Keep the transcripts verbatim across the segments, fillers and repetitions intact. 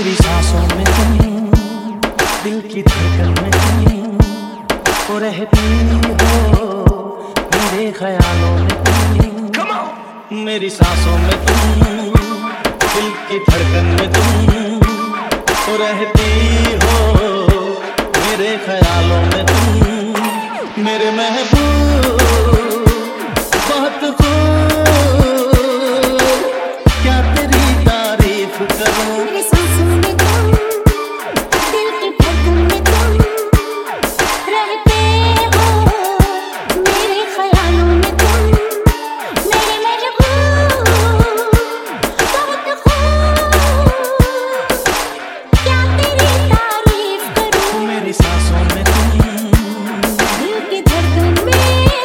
मेरी सांसों में तुम, दिल की धड़कन में तुम, वो रहती हो मेरे ख्यालों में तुम। मेरी सांसों में तुम, दिल की धड़कन में तुम, वो रहती हो मेरे ख्यालों में तुम। मेरे महबूब बहुत खूब, क्या तेरी तारीफ करूं। मेरी सांसों में तुम, दिल की धड़कन में तुम, रहते हो मेरे ख्यालों में तुम। मेरे महबूब बहुत खूब, क्या तेरी तारीफ करूं। मेरी सांसों में तुम, दिल की धड़कन में तुम।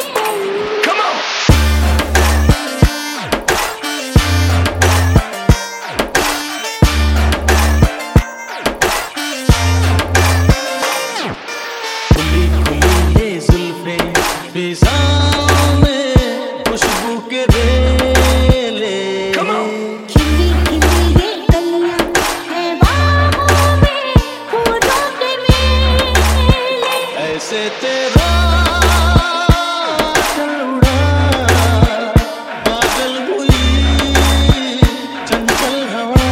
खुली खुली ये जुल्फे फिजाओं में खुशबू के रेले। खिली खिली ये कलियां हैं बाहों में, फूलों के मेले। ऐसे तेरा चल उड़ा, पागल हुई चंचल हवा।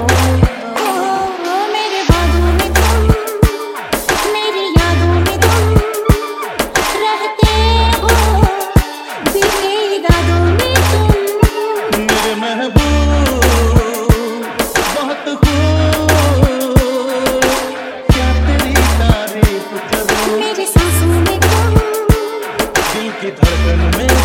ओ मेरे बागों में तुम, मेरी यादों में तुम, रहते हो दिल के इरादों में तुम। मेरे महबूब बहुत खूब, क्या तेरी तारीफ करूं। मेरी सांसों में तुम, दिल की धड़कन में